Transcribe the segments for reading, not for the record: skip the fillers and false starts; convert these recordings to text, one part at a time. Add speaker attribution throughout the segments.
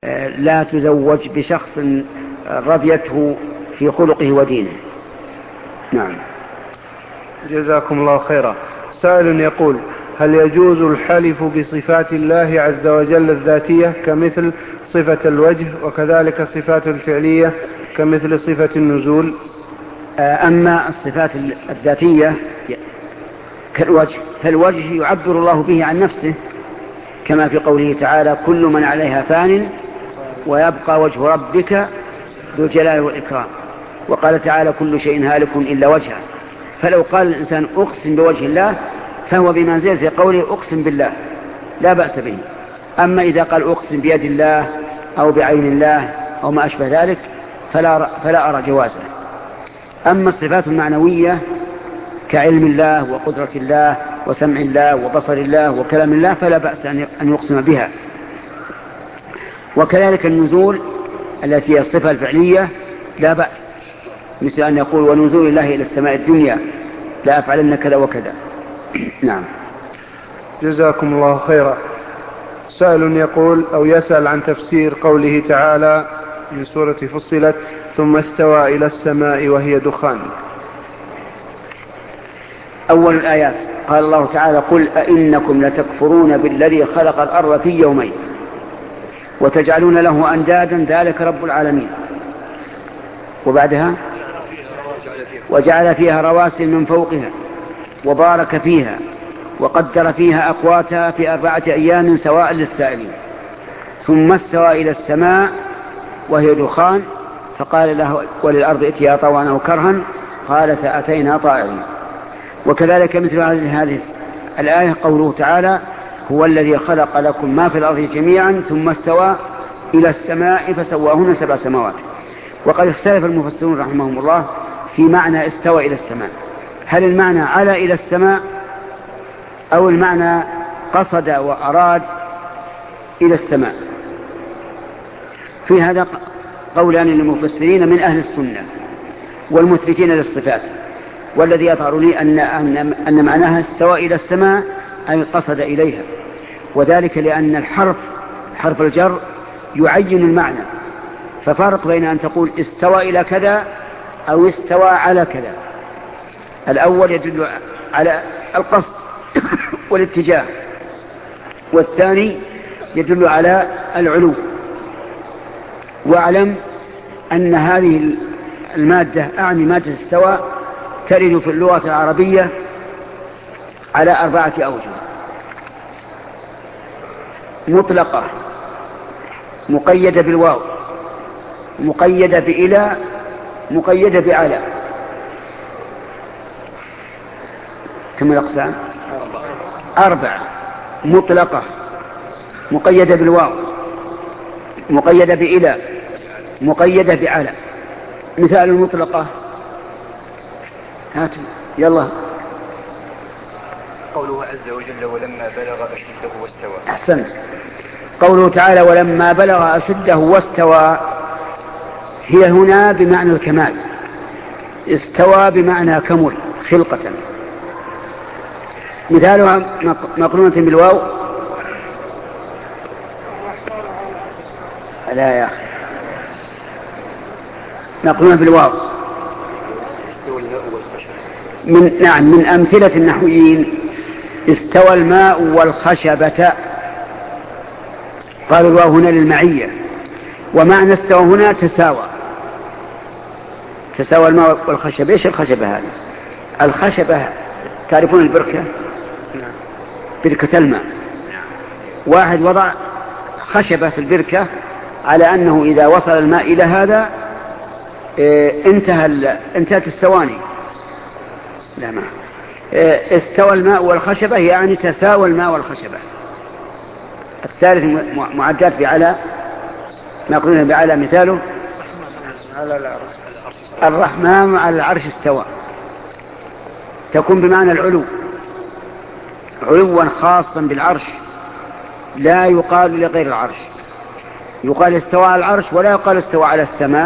Speaker 1: لا تزوج بشخص رضيته في خلقه ودينه. نعم.
Speaker 2: جزاكم الله خيرا. سائل يقول: هل يجوز الحلف بصفات الله عز وجل الذاتية كمثل صفة الوجه، وكذلك صفات الفعلية كمثل صفة النزول؟
Speaker 1: أما الصفات الذاتية كالوجه، فالوجه يعبر الله به عن نفسه كما في قوله تعالى: كل من عليها فان ويبقى وجه ربك ذو الجلال والإكرام. وقال تعالى: كل شيء هالك إلا وجهه. فلو قال الإنسان أقسم بوجه الله فهو بمنزلة قوله أقسم بالله، لا بأس به. أما إذا قال أقسم بيد الله أو بعين الله أو ما أشبه ذلك فلا أرى جوازه. أما الصفات المعنوية كعلم الله وقدرة الله وسمع الله وبصر الله وكلام الله فلا بأس أن يقسم بها. وكذلك النزول التي هي الصفة الفعلية لا بأس، مثل أن يقول: ونزول الله إلى السماء الدنيا لا أفعلن كذا وكذا. نعم.
Speaker 2: جزاكم الله خيرا. سائل يقول أو يسأل عن تفسير قوله تعالى من سورة فصلت: ثم استوى إلى السماء وهي دخان.
Speaker 1: أول الآيات قال الله تعالى: قل أئنكم لتكفرون بالذي خلق الأرض في يومين وتجعلون له أندادا ذلك رب العالمين. وبعدها: وجعل فيها رواسي من فوقها وبارك فيها وقدر فيها أقواتها في 4 أيام سواء للسائلين. ثم استوى إلى السماء وهي دخان فقال له وللأرض ائتيا طوعا أو كرها قالت أتينا طائعين. وكذلك مثل هذه الآية قوله تعالى: هو الذي خلق لكم ما في الأرض جميعا ثم استوى إلى السماء فسواهن 7 سماوات. وقد اختلف المفسرون رحمهم الله في معنى استوى إلى السماء، هل المعنى على إلى السماء أو المعنى قصد وأراد إلى السماء. في هذا قولان للمفسرين من أهل السنة والمثبتين للصفات، والذي يظهر لي أن معناها استوى إلى السماء أي قصد إليها، وذلك لأن حرف الجر يعين المعنى، ففرق بين أن تقول استوى إلى كذا أو استوى على كذا. الأول يدل على القصد والاتجاه، والثاني يدل على العلو. واعلم أن هذه المادة أعني مادة استوى ترد في اللغة العربية على 4 أوجه: مطلقة، مقيدة بالواو، مقيدة بإلى، مقيدة بعلى. كم الأقسام؟ 4: مطلقة، مقيدة بالواو، مقيدة بإلى، مقيدة بعلى. مثال المطلقة هاتوا يلا.
Speaker 3: قوله عز وجل: ولما بلغ أشده واستوى.
Speaker 1: أحسنت. قوله تعالى: ولما بلغ أشده واستوى، هي هنا بمعنى الكمال، استوى بمعنى كمل خلقة. مثالها مقرونة بالواو. لا يا أخي، مقرونة بالواو. من أمثلة النحويين: استوى الماء والخشبة. قالوا الواو هنا للمعية، ومعنى استوى هنا تساوى الماء والخشبة. ايش الخشبة هذه؟ الخشبة تعرفون البركة؟ بركة الماء. واحد وضع خشبة في على أنه إذا وصل الماء إلى هذا انتهت الثواني. لا ما استوى الماء والخشبة يعني تساوى الماء والخشبة. الثالث معدات بعلى، مقرونة بعلى. مثاله الرحمن على العرش استوى، تكون بمعنى العلو، علوا خاصا بالعرش، لا يقال لغير العرش. يقال استوى على العرش ولا يقال استوى على السماء،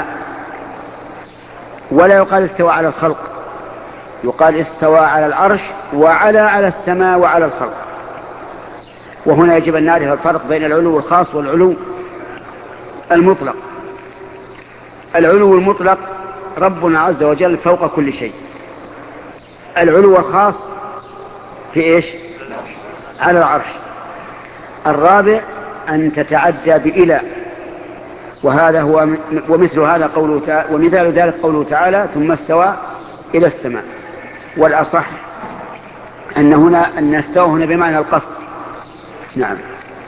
Speaker 1: ولا يقال استوى على الخلق. يقال استوى على العرش على السماء وعلى الخلق. وهنا يجب أن نعرف الفرق بين العلو الخاص والعلو المطلق. العلو المطلق ربنا عز وجل فوق كل شيء. العلو الخاص في إيش؟ على العرش. الرابع أن تتعدى بإلى، وهذا هو ومثال ذلك قوله تعالى ثم استوى إلى السماء. والأصح أن استوى هنا بمعنى القصد. نعم.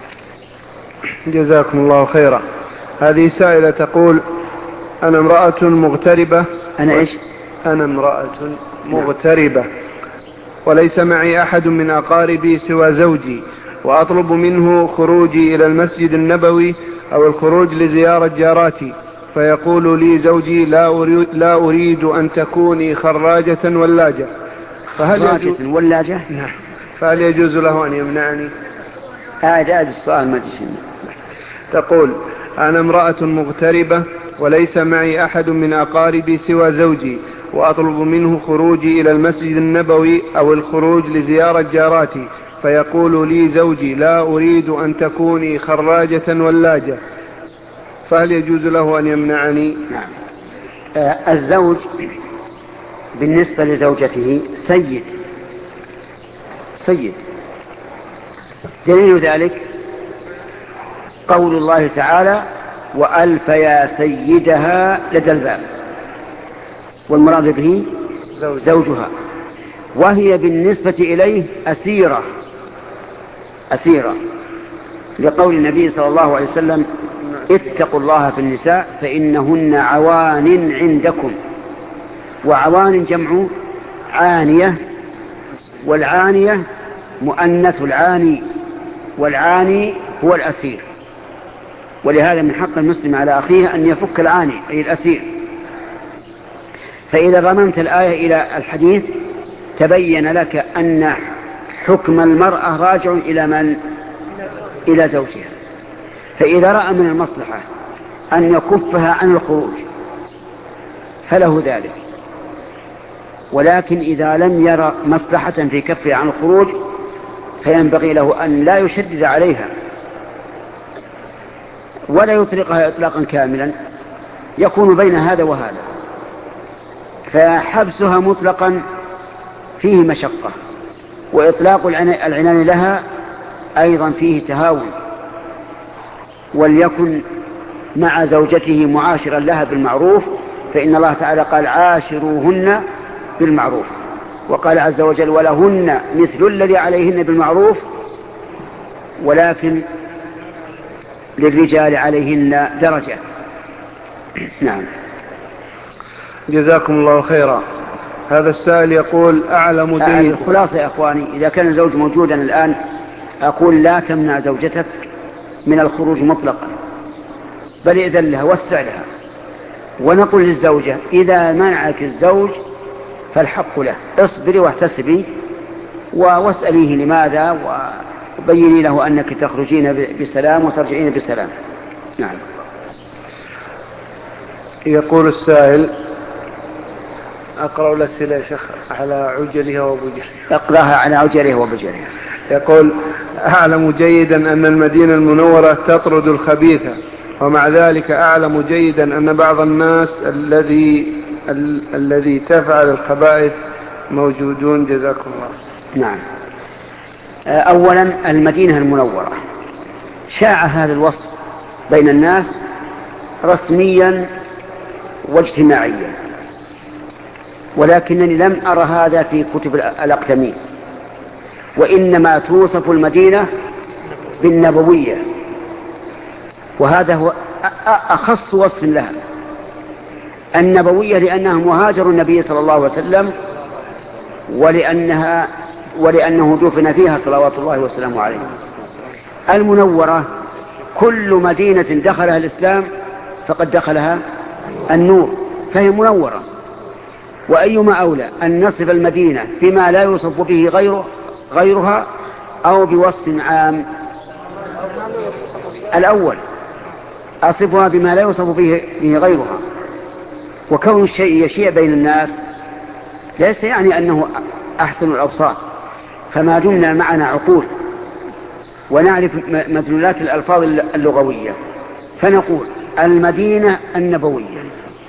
Speaker 2: جزاكم الله خيرا. هذه سائلة تقول أنا امرأة مغتربة.
Speaker 1: أنا
Speaker 2: امرأة مغتربة وليس معي أحد من أقاربي سوى زوجي، وأطلب منه خروجي إلى المسجد النبوي أو الخروج لزيارة جاراتي، فيقول لي زوجي لا أريد أن تكوني خراجة ولاجة، فهل يجوز له أن يمنعني؟
Speaker 1: هذا السؤال ما
Speaker 2: تقول أنا امرأة مغتربة وليس معي أحد من أقاربي سوى زوجي، وأطلب منه خروجي إلى المسجد النبوي أو الخروج لزيارة جاراتي، فيقول لي زوجي لا أريد أن تكوني خراجة ولاجة، فهل يجوز له أن يمنعني؟
Speaker 1: نعم. الزوج بالنسبة لزوجته سيد. دليل ذلك قول الله تعالى وألف يا سيدها لدى الباب، والمراد به زوجها، وهي بالنسبة إليه أسيرة لقول النبي صلى الله عليه وسلم اتقوا الله في النساء فإنهن عوان عندكم. وعوان جمع عانية، والعانية مؤنث العاني، والعاني هو الأسير. ولهذا من حق المسلم على أخيه أن يفك العاني أي الأسير. فإذا ضممت الآية إلى الحديث تبين لك أن حكم المرأة راجع إلى زوجها. فإذا رأى من المصلحة أن يكفها عن الخروج فله ذلك، ولكن إذا لم يرى مصلحة في كفها عن الخروج فينبغي له أن لا يشدد عليها ولا يطلقها إطلاقا كاملا، يكون بين هذا وهذا. فحبسها مطلقا فيه مشقة، وإطلاق العنان لها أيضا فيه تهاون. وليكن مع زوجته معاشرا لها بالمعروف، فإن الله تعالى قال عاشروهن بالمعروف، وقال عز وجل ولهن مثل الذي عليهن بالمعروف ولكن للرجال عليهن درجة. نعم.
Speaker 2: جزاكم الله خيرا. هذا السائل يقول أعلم جيد.
Speaker 1: الخلاصة يا أخواني، إذا كان الزوج موجودا الآن أقول لا تمنع زوجتك من الخروج مطلقا، بل إذن لها وسع لها. ونقول للزوجة إذا منعك الزوج فالحق له، اصبري واحتسبي واسأليه لماذا، وبيني له أنك تخرجين بسلام وترجعين بسلام. نعم.
Speaker 2: يقول السائل أقرأ الأسئلة يا شيخ على عجلها وبجرها.
Speaker 1: اقرأها على عجلها وبجرها.
Speaker 2: يقول أعلم جيدا أن المدينة المنورة تطرد الخبيث، ومع ذلك أعلم جيدا أن بعض الناس الذي تفعل الخبائث موجودون. جزاكم الله.
Speaker 1: نعم. أولا المدينة المنورة شاع هذا الوصف بين الناس رسميا واجتماعيا، ولكنني لم أرى هذا في كتب الأقدمين، وإنما توصف المدينة بالنبوية، وهذا هو أخص وصف لها، النبوية، لأنها مهاجر النبي صلى الله عليه وسلم، ولأنه دفن فيها صلوات الله وسلامه عليه. المنورة كل مدينة دخلها الإسلام فقد دخلها النور، فهي منورة. وأيما أولى أن نصف المدينة بما لا يوصف به غيرها أو بوصف عام؟ الأول، أصفها بما لا يوصف به غيرها. وكون الشيء يشيع بين الناس ليس يعني أنه أحسن الأوصاف، فما دمنا معنا عقول ونعرف مدلولات الألفاظ اللغوية فنقول المدينة النبوية.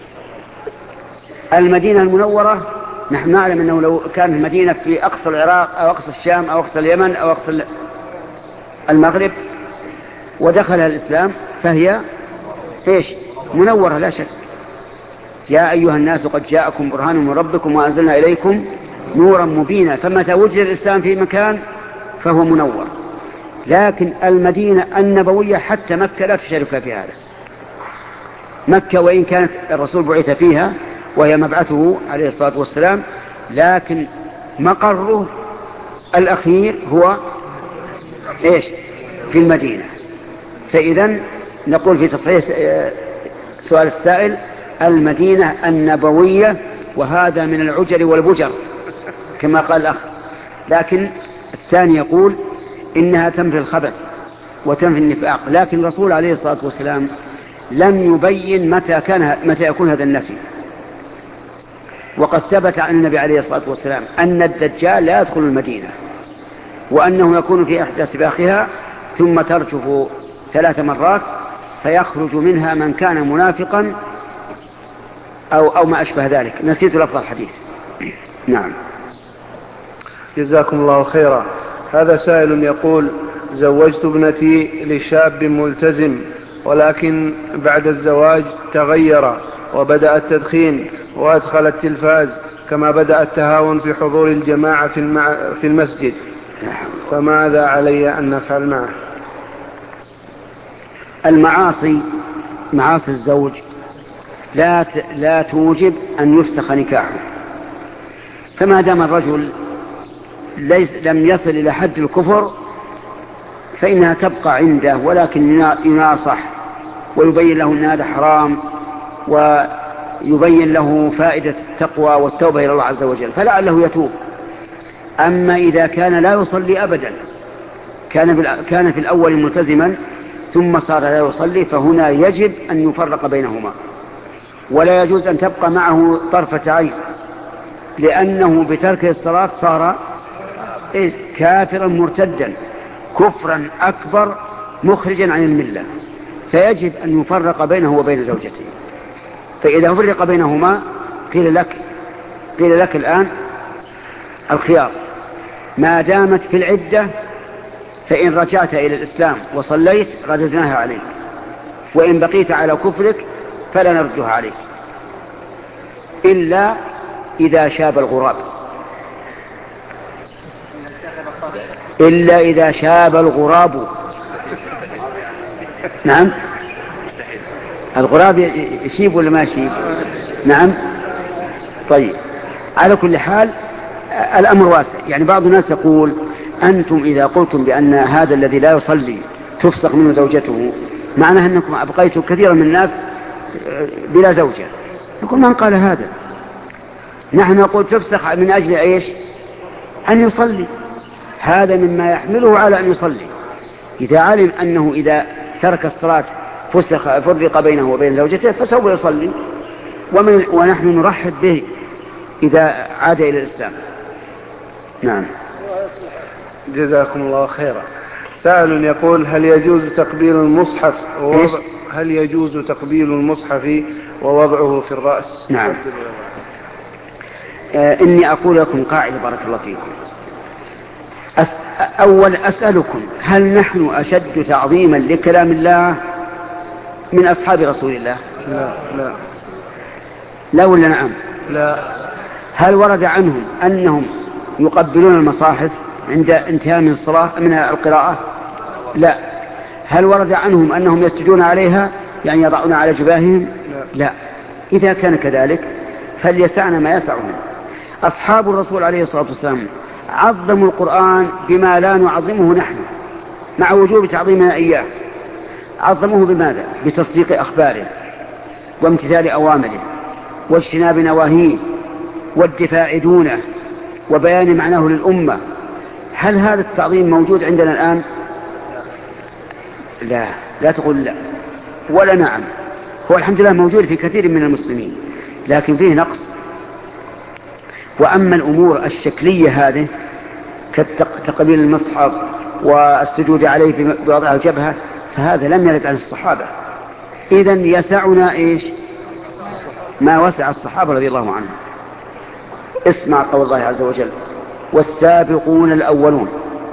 Speaker 1: المدينة المنورة نحن نعلم أنه لو كانت المدينة في أقصى العراق أو أقصى الشام أو أقصى اليمن أو أقصى المغرب ودخلها الإسلام فهي إيش؟ منورة لا شك. يا أيها الناس قد جاءكم برهان من ربكم وأنزلنا إليكم نورا مبينا. فمتى وجد الإسلام في مكان فهو منور. لكن المدينة النبوية حتى مكة لا تشارك في هذا. مكة وإن كانت الرسول بعث فيها وهي مبعثه عليه الصلاة والسلام، لكن مقره الأخير هو إيش؟ في المدينة. فإذن نقول في تصحيح سؤال السائل المدينة النبوية، وهذا من العجر والبجر كما قال الأخ. لكن الثاني يقول إنها تنفي الخبث وتنفي النفاق، لكن الرسول عليه الصلاة والسلام لم يبين متى يكون هذا النفي. وقد ثبت عن النبي عليه الصلاة والسلام أن الدجال لا يدخل المدينة، وأنه يكون في إحدى سباخها ثم ترجف 3 مرات فيخرج منها من كان منافقا أو ما أشبه ذلك. نسيت لفظ الحديث. نعم.
Speaker 2: جزاكم الله خيرا. هذا سائل يقول: زوجت ابنتي لشاب ملتزم، ولكن بعد الزواج تغير وبدأ التدخين وأدخل التلفاز، كما بدأ التهاون في حضور الجماعة في المسجد، فماذا علي أن نفعل معه؟
Speaker 1: المعاصي، معاصي الزوج لا توجب أن يفسخ نكاحه. فما دام الرجل لم يصل إلى حد الكفر فإنها تبقى عنده، ولكن يناصح ويبين له أن هذا حرام ويبين له فائدة التقوى والتوبة إلى الله عز وجل، فلعله يتوب. أما إذا كان لا يصلي أبدا، كان في الأول ملتزما ثم صار لا يصلي، فهنا يجب أن يفرق بينهما، ولا يجوز أن تبقى معه طرفة عين، لأنه بترك الصلاة صار كافرا مرتدا كفرا أكبر مخرجا عن الملة، فيجب أن يفرق بينه وبين زوجته. فإذا فرق بينهما قيل لك الآن الخيار: ما دامت في العدة فإن رجعت إلى الإسلام وصليت رددناها عليك، وإن بقيت على كفرك فلا نردها عليك، إلا إذا شاب الغراب. إلا إذا شاب الغراب. نعم، الغراب يشيب ولا ما يشيب؟ نعم. طيب، على كل حال الأمر واسع. يعني بعض الناس يقول: أنتم إذا قلتم بأن هذا الذي لا يصلي تفسخ منه زوجته، معناه أنكم أبقيتم كثيرا من الناس بلا زوجة. نقول: من قال هذا؟ نحن نقول تفسخ من أجل إيش؟ أن يصلي. هذا مما يحمله على أن يصلي. إذا علم أنه إذا ترك الصلاة فرق بينه وبين زوجته فسوف يصلي، ونحن نرحب به إذا عاد إلى الإسلام. نعم.
Speaker 2: جزاكم الله خيرا. سائل يقول: هل يجوز تقبيل المصحف ووضعه في الرأس؟
Speaker 1: نعم. إني أقول لكم قاعدة بارك الله فيكم. أول أسألكم: هل نحن أشد تعظيما لكلام الله من أصحاب رسول الله؟ لا ولا نعم؟
Speaker 2: لا.
Speaker 1: هل ورد عنهم أنهم يقبلون المصاحف عند انتهاء من الصلاة من القراءة؟ لا. هل ورد عنهم أنهم يسجدون عليها يعني يضعون على جباههم؟ لا. إذا كان كذلك فليسعنا ما يسعهم. أصحاب الرسول عليه الصلاة والسلام عظموا القرآن بما لا نعظمه نحن مع وجوب تعظيمنا إياه. عظموه بماذا؟ بتصديق أخباره وامتثال أوامره واجتناب نواهيه والدفاع دونه وبيان معناه للأمة. هل هذا التعظيم موجود عندنا الآن؟ لا تقول لا ولا نعم. هو الحمد لله موجود في كثير من المسلمين، لكن فيه نقص. وأما الأمور الشكلية هذه كتقبيل المصحف والسجود عليه بوضع الجبهة فهذا لم يرد عن الصحابة، إذن يسعنا إيش؟ ما وسع الصحابة رضي الله عنهم. اسمع قول الله عز وجل: والسابقون الأولون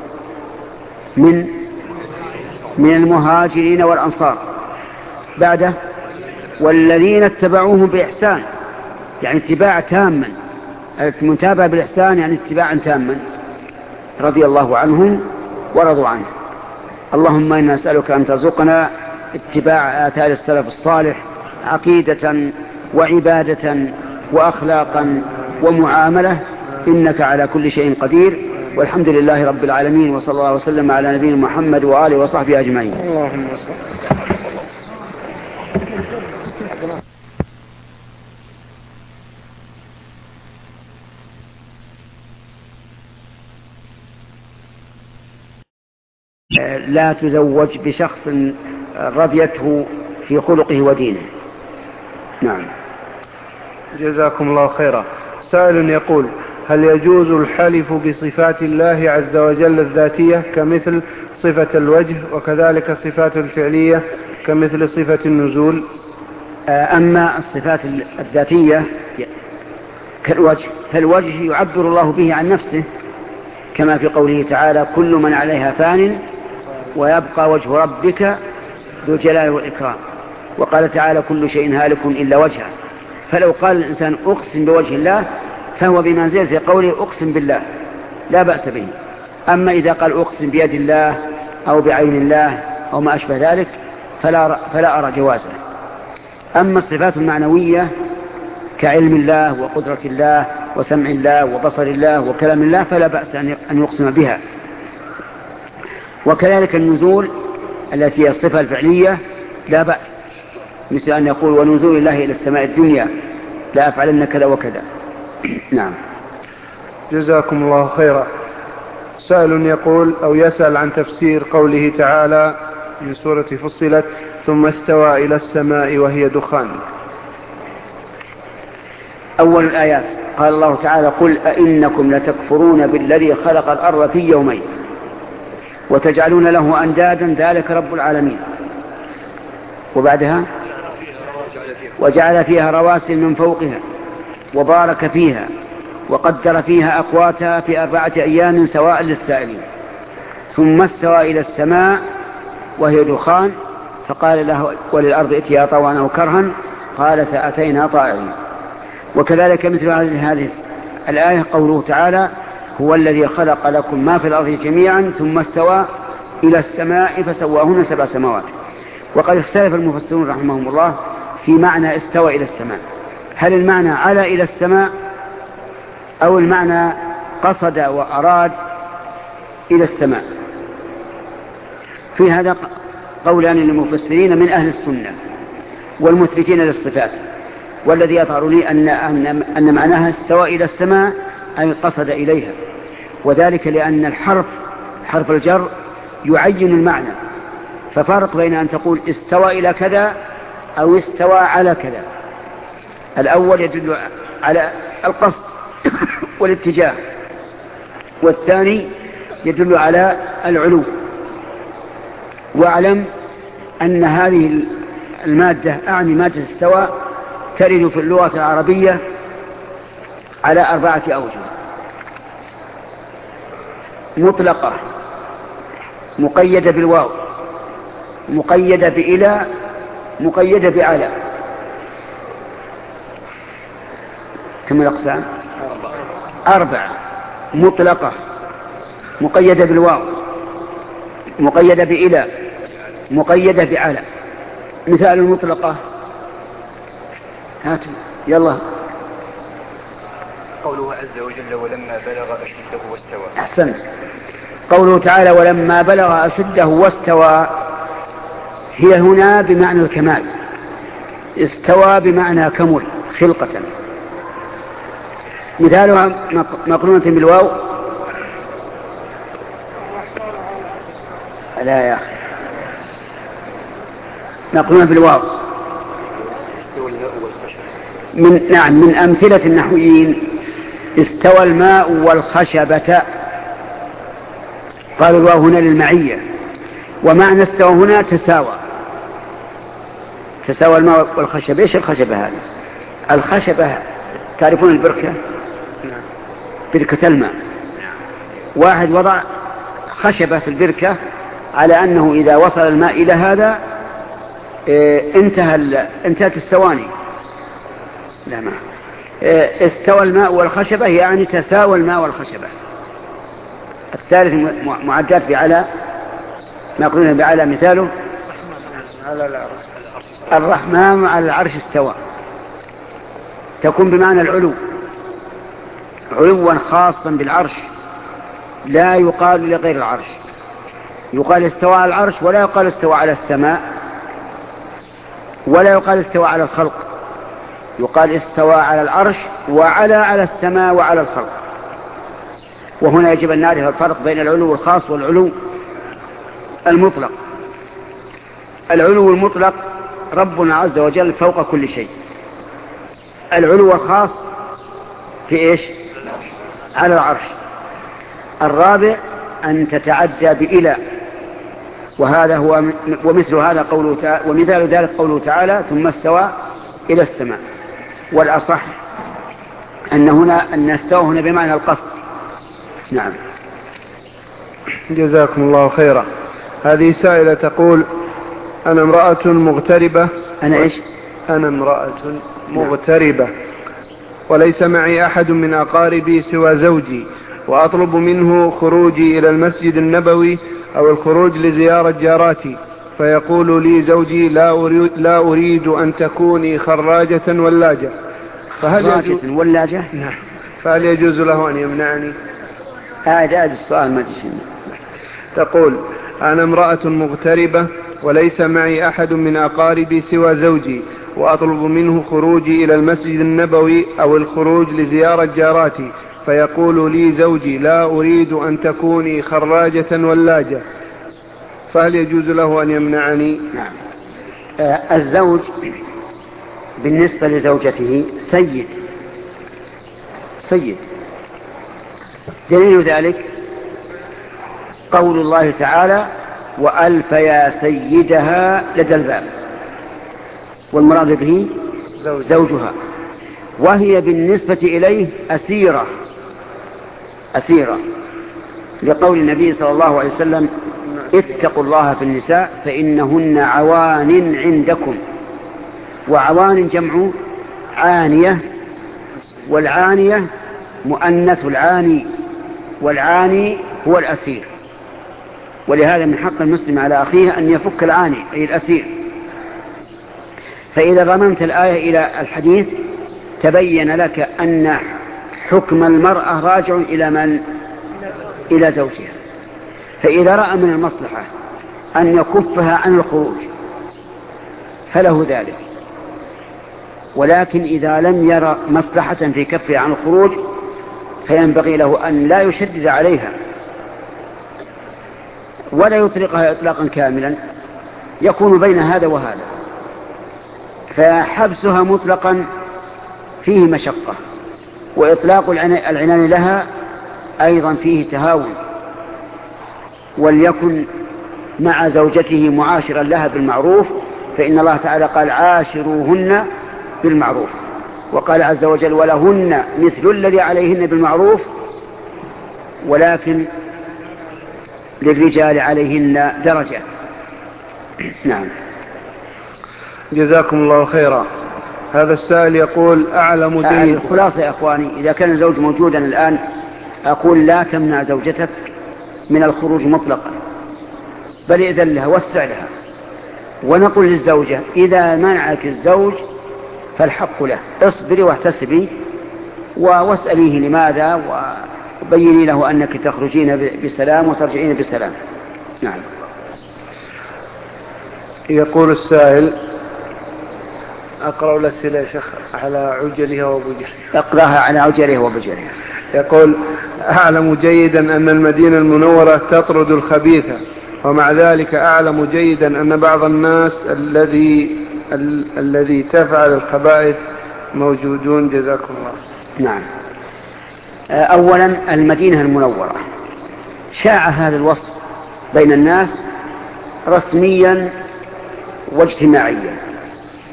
Speaker 1: من المهاجرين والأنصار بعده والذين اتبعوهم بإحسان، يعني اتباع تاما، المتابعة بالإحسان يعني اتباعا تاما، رضي الله عنهم ورضوا عنه. اللهم إنا نسألك أن ترزقنا اتباع آثار السلف الصالح عقيدة وعبادة وأخلاقا ومعاملة، إنك على كل شيء قدير. والحمد لله رب العالمين، وصلى الله وسلم على نبينا محمد وآله وصحبه أجمعين.
Speaker 2: اللهم صل.
Speaker 1: لا تزوج بشخص رضيته في خلقه ودينه. نعم.
Speaker 2: جزاكم الله خيرا. سائل يقول: هل يجوز الحلف بصفات الله عز وجل الذاتية كمثل صفة الوجه، وكذلك صفات الفعلية كمثل صفة النزول؟
Speaker 1: أما الصفات الذاتية كالوجه، فالوجه يعبر الله به عن نفسه كما في قوله تعالى: كل من عليها فان ويبقى وجه ربك ذو الجلال والإكرام. وقال تعالى: كل شيء هالك إلا وجهه. فلو قال الإنسان أقسم بوجه الله فهو بمنزلة قوله أقسم بالله، لا بأس به. أما إذا قال أقسم بيد الله أو بعين الله أو ما أشبه ذلك فلا أرى جوازه. أما الصفات المعنوية كعلم الله وقدرة الله وسمع الله وبصر الله وكلام الله فلا بأس أن يقسم بها. وكذلك النزول التي هي الصفة الفعلية لا بأس، مثل أن يقول: ونزول الله إلى السماء الدنيا لا أفعلن كذا وكذا. نعم.
Speaker 2: جزاكم الله خيرا. سائل يقول أو يسأل عن تفسير قوله تعالى من سورة فصلت: ثم استوى إلى السماء وهي دخان.
Speaker 1: أول الآيات قال الله تعالى: قل أئنكم لتكفرون بالذي خلق الأرض في يومين وتجعلون له أندادا ذلك رب العالمين. وبعدها: وجعل فيها رواسي من فوقها وبارك فيها وقدر فيها أقواتها في 4 أيام سواء للسائلين. ثم استوى إلى السماء وهي دخان فقال له وللأرض ائتيا طوعا أو كرها قالتا أتينا طائعين. وكذلك مثل هذه الآية قوله تعالى: هو الذي خلق لكم ما في الأرض جميعا ثم استوى إلى السماء فسواهن 7 سماوات. وقد اختلف المفسرون رحمهم الله في معنى استوى إلى السماء، هل المعنى على إلى السماء أو المعنى قصد وأراد إلى السماء؟ في هذا قولان للمفسرين من أهل السنة والمثبتين للصفات، والذي يظهر لي أن معناها استوى إلى السماء أي قصد إليها، وذلك لأن حرف الجر يعين المعنى، ففرق بين أن تقول استوى إلى كذا أو استوى على كذا. الأول يدل على القصد والاتجاه، والثاني يدل على العلو. واعلم أن هذه المادة أعني مادة استوى ترد في اللغة العربية على 4 أوجه: مطلقة، مقيدة بالواو، مقيدة بإلى، مقيدة بعلى. كم الأقسام؟ 4: مطلقة، مقيدة بالواو، مقيدة بإلى، مقيدة بعلى. مثال المطلقة هاتوا يلا.
Speaker 3: قوله عز وجل: ولما بلغ أشده واستوى.
Speaker 1: أحسنت. قوله تعالى: ولما بلغ أشده واستوى، هي هنا بمعنى الكمال، استوى بمعنى كمل خلقة. مثالها مقرونة بالواو. لا يا أخي، مقرونة بالواو. من أمثلة النحويين: استوى الماء والخشبة. قالوا الواو هنا للمعية، ومعنى استوى هنا تساوى، تساوى الماء والخشبة. إيش الخشبة هذه؟ الخشبة تعرفون البركة؟ بركة الماء. واحد وضع خشبة في البركة على أنه إذا وصل الماء إلى هذا انتهت الثواني. لا ما استوى الماء والخشبة يعني تساوى الماء والخشبة. الثالث معدات بعلى، ما يقولون بعلى مثاله الرحمن على العرش استوى، تكون بمعنى العلو، علوا خاصا بالعرش، لا يقال لغير العرش. يقال استوى على العرش ولا يقال استوى على السماء ولا يقال استوى على الخلق، يقال استوى على العرش على السماء وعلى الخلق. وهنا يجب أن نعرف الفرق بين العلو الخاص والعلو المطلق. العلو المطلق ربنا عز وجل فوق كل شيء. العلو الخاص في إيش؟ على العرش. الرابع أن تتعدى بإلى، وهذا هو ومثل هذا قوله تعالى، ومثال ذلك قوله تعالى ثم استوى إلى السماء. والأصح أن استوى هنا بمعنى القصد. نعم.
Speaker 2: جزاكم الله خيرا. هذه سائلة تقول أنا امرأة مغتربة.
Speaker 1: أنا إيش؟
Speaker 2: أنا امرأة مغتربة وليس معي أحد من أقاربي سوى زوجي، وأطلب منه خروجي إلى المسجد النبوي أو الخروج لزيارة جاراتي، فيقول لي زوجي لا أريد أن تكوني خراجة ولاجة. فهل يجوز له أن يمنعني؟
Speaker 1: هذا السؤال ما تشين.
Speaker 2: تقول أنا امرأة مغتربة وليس معي أحد من أقاربي سوى زوجي، وأطلب منه خروجي إلى المسجد النبوي أو الخروج لزيارة جاراتي، فيقول لي زوجي لا أريد أن تكوني خراجة ولاجة، فهل يجوز له أن يمنعني؟
Speaker 1: نعم. الزوج بالنسبة لزوجته سيد. دليل ذلك قول الله تعالى وألف يا سيدها لدى الباب، والمراد به زوجها، وهي بالنسبة إليه أسيرة لقول النبي صلى الله عليه وسلم اتقوا الله في النساء فإنهن عوان عندكم. وعوان جمع عانية، والعانية مؤنث العاني، والعاني هو الأسير. ولهذا من حق المسلم على أخيه أن يفك العاني أي الأسير. فإذا ضممت الآية إلى الحديث تبين لك أن حكم المرأة راجع إلى زوجها. فإذا رأى من المصلحة أن يكفها عن الخروج فله ذلك، ولكن إذا لم يرى مصلحة في كفها عن الخروج فينبغي له أن لا يشدد عليها ولا يطلقها إطلاقا كاملا، يكون بين هذا وهذا. فحبسها مطلقا فيه مشقة، وإطلاق العنان لها أيضا فيه تهاون. وليكن مع زوجته معاشرا لها بالمعروف، فإن الله تعالى قال عاشروهن بالمعروف، وقال عز وجل ولهن مثل الذي عليهن بالمعروف، ولكن للرجال عليهن درجة. نعم.
Speaker 2: جزاكم الله خيرا. هذا السائل يقول أعلم دين.
Speaker 1: الخلاصة يا أخواني، إذا كان الزوج موجودا الآن أقول لا تمنع زوجتك من الخروج مطلقا، بل إذن لها وسع لها. ونقول للزوجة إذا منعك الزوج فالحق له، اصبري واحتسبي واسأليه لماذا، وبيني له أنك تخرجين بسلام وترجعين بسلام. نعم.
Speaker 2: يقول السائل أقرأ الأسئلة يا شيخ على عجلها وبجرها.
Speaker 1: اقرأها على عجلها وبجرها.
Speaker 2: يقول أعلم جيدا أن المدينة المنورة تطرد الخبيثة، ومع ذلك أعلم جيدا أن بعض الناس الذي تفعل الخبائث موجودون. جزاكم الله.
Speaker 1: نعم. أولا المدينة المنورة شاع هذا الوصف بين الناس رسميا واجتماعيا،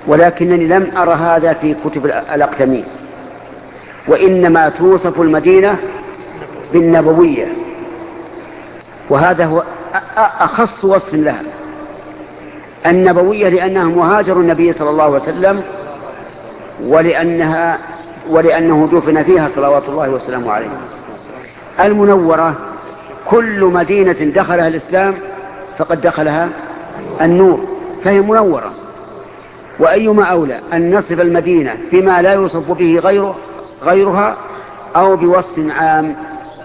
Speaker 1: ولكنني لم أرى هذا في كتب الأقدمين، وإنما توصف المدينة بالنبوية، وهذا هو أخص وصف لها، النبوية، لأنها مهاجر النبي صلى الله عليه وسلم، ولأنه دفن فيها صلوات الله وسلامه عليه. المنورة كل مدينة دخلها الإسلام فقد دخلها النور، فهي منورة. وأيما أولى أن نصف المدينة بما لا يوصف به غيرها أو بوصف عام؟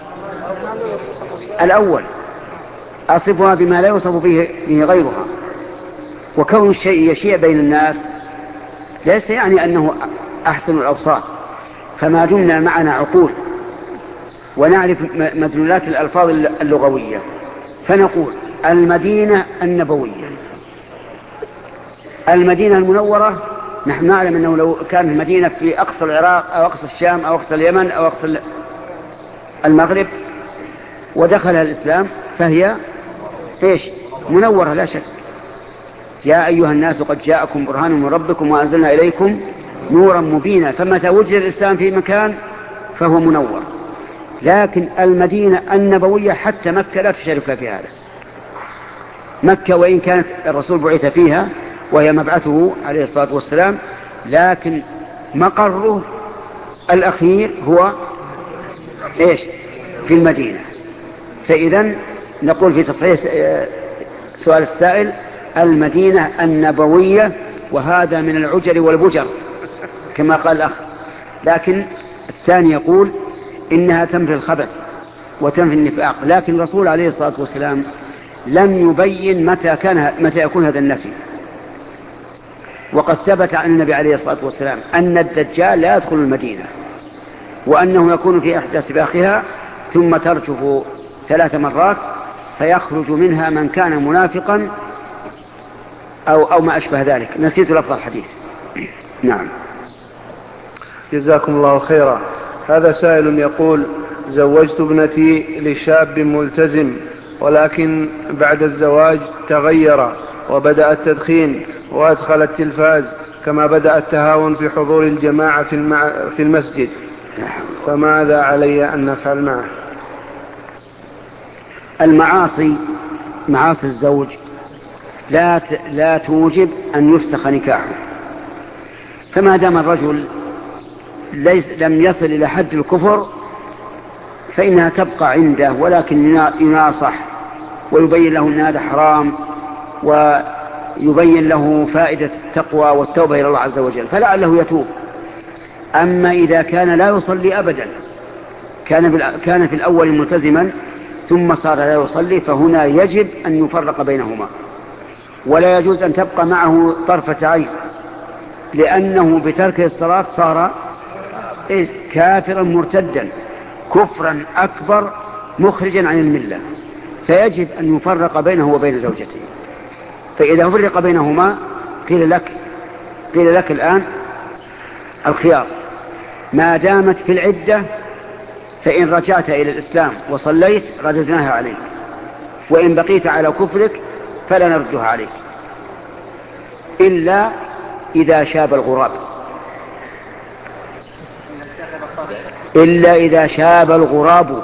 Speaker 1: الأول، أصفها بما لا يوصف به غيرها. وكون الشيء يشيع بين الناس ليس يعني أنه أحسن الأوصاف، فما دمنا معنا عقول ونعرف مدلولات الألفاظ اللغوية فنقول المدينة النبوية. المدينة المنورة نحن نعلم أنه لو كانت المدينة في أقصى العراق أو أقصى الشام أو أقصى اليمن أو أقصى المغرب ودخلها الإسلام فهي منورة لا شك. يا أيها الناس قد جاءكم برهان من ربكم وأنزلنا إليكم نورا مبينا، فمتى وجد الإسلام في مكان فهو منور. لكن المدينة النبوية حتى مكة لا تشارك في هذا. مكة وإن كانت الرسول بعث فيها وهي مبعثه عليه الصلاة والسلام، لكن مقره الأخير هو في المدينة. فإذا نقول في تصحيح سؤال السائل المدينة النبوية، وهذا من العجر والبجر كما قال الأخ. لكن الثاني يقول إنها تنفي الخبث وتنفي النفاق، لكن الرسول عليه الصلاة والسلام لم يبين متى يكون هذا النفي. وقد ثبت عن النبي عليه الصلاة والسلام أن الدجال لا يدخل المدينة، وأنه يكون في إحدى سباخها ثم ترجف 3 مرات فيخرج منها من كان منافقا أو ما أشبه ذلك. نسيت لفظ الحديث. نعم.
Speaker 2: جزاكم الله خيرا. هذا سائل يقول: زوجت ابنتي لشاب ملتزم، ولكن بعد الزواج تغير وبدأ التدخين وأدخل التلفاز، كما بدأ التهاون في حضور الجماعة في المسجد، فماذا علي أن نفعل معه؟
Speaker 1: المعاصي، معاصي الزوج لا توجب أن يفسخ نكاحه، فما دام الرجل لم يصل إلى حد الكفر فإنها تبقى عنده، ولكن يناصح ويبين له أن هذا حرام ويبين له فائدة التقوى والتوبة إلى الله عز وجل، فلعله يتوب. أما إذا كان لا يصلي أبدا، كان في الأول ملتزما ثم صار لا يصلي، فهنا يجب أن يفرق بينهما، ولا يجوز أن تبقى معه طرفة عين، لأنه بترك الصلاة صار كافرا مرتدا كفرا أكبر مخرجا عن الملة، فيجب أن يفرق بينه وبين زوجته. فإذا فرق بينهما قيل لك الآن الخيار: ما دامت في العدة فإن رجعت إلى الإسلام وصليت رددناها عليك، وإن بقيت على كفرك فلا نردها عليك، إلا إذا شاب الغراب. إلا إذا شاب الغراب.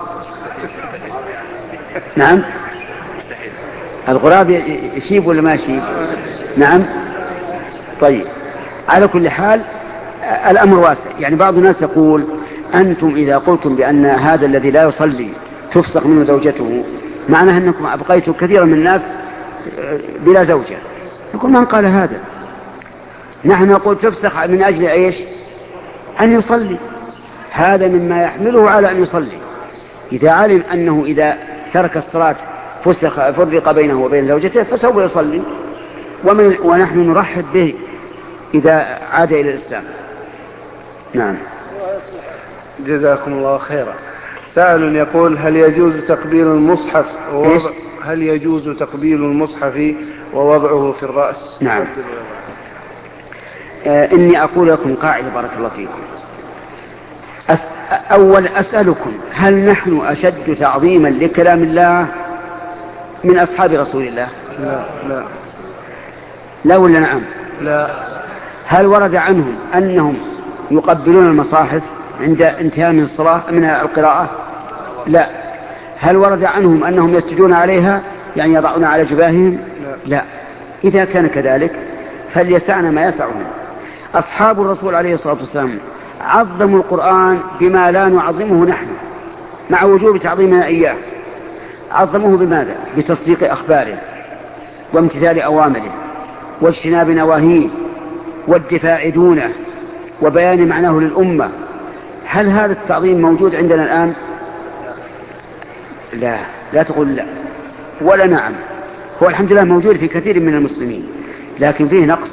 Speaker 1: نعم، الغراب يشيب ولا ما يشيب؟ نعم. طيب، على كل حال الأمر واسع. يعني بعض الناس يقول: أنتم إذا قلتم بأن هذا الذي لا يصلي تفسخ منه زوجته، معناه أنكم أبقيتوا كثيرا من الناس بلا زوجة. يقول: من قال هذا؟ نحن نقول تفسخ من أجل إيش؟ أن يصلي، هذا مما يحمله على أن يصلي. إذا علم أنه إذا ترك الصلاة فرق بينه وبين زوجته فسوف يصلي، ونحن نرحب به إذا عاد إلى الإسلام. نعم.
Speaker 2: جزاكم الله خيرا. سائل يقول: هل يجوز تقبيل المصحف ووضعه في الرأس؟
Speaker 1: نعم. إني أقول لكم قاعدة بارك الله فيكم. أول أسألكم: هل نحن أشد تعظيما لكلام الله من أصحاب رسول الله؟
Speaker 2: لا.
Speaker 1: لا ولا نعم؟
Speaker 2: لا.
Speaker 1: هل ورد عنهم أنهم يقبلون المصاحف عند انتهاء من الصلاة من القراءة؟ لا. هل ورد عنهم أنهم يسجدون عليها يعني يضعون على جباههم؟ لا. إذا كان كذلك فليسعنا ما يسعهم. أصحاب الرسول عليه الصلاة والسلام عظموا القرآن بما لا نعظمه نحن مع وجوب تعظيمنا إياه. عظموه بماذا؟ بتصديق أخباره وامتثال أوامره واجتناب نواهيه والدفاع دونه وبيان معناه للأمة. هل هذا التعظيم موجود عندنا الآن؟ لا. لا تقول لا ولا نعم. هو الحمد لله موجود في كثير من المسلمين لكن فيه نقص.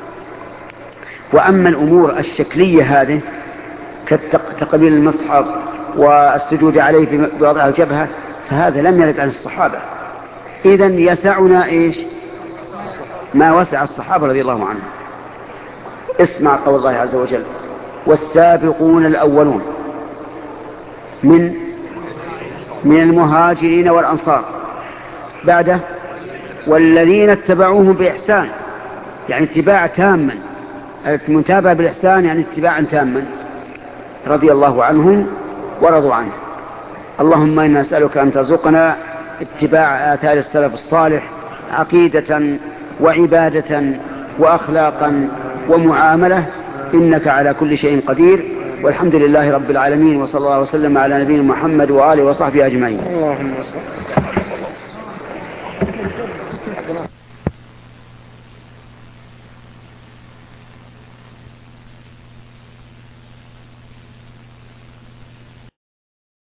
Speaker 1: وأما الأمور الشكلية هذه كتقبيل المصحف والسجود عليه بوضع الجبهة فهذا لم يرد عن الصحابة. إذن يسعنا إيش؟ ما وسع الصحابة رضي الله عنهم. اسمع قول الله عز وجل: والسابقون الأولون من المهاجرين والأنصار بعده والذين اتبعوهم بإحسان، يعني اتباع تاما. المتابعة بالإحسان يعني اتباعا تاما، رضي الله عنهم ورضوا عنه. اللهم إنا نسألك أن ترزقنا اتباع آثار السلف الصالح عقيدة وعبادة وأخلاقا ومعاملة، إنك على كل شيء قدير. والحمد لله رب العالمين، وصلى الله وسلم على نبينا محمد وآله وصحبه أجمعين.
Speaker 2: اللهم صل.